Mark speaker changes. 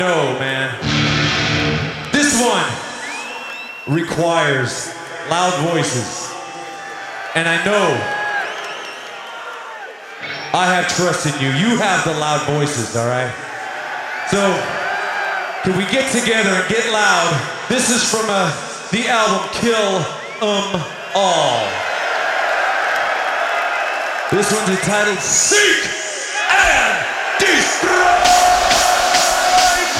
Speaker 1: No, man. This one requires loud voices. And I know I have trust in you. You have the loud voices, all right? So, can we get together and get loud? This is from the album Kill 'Em All. This one's entitled Seek!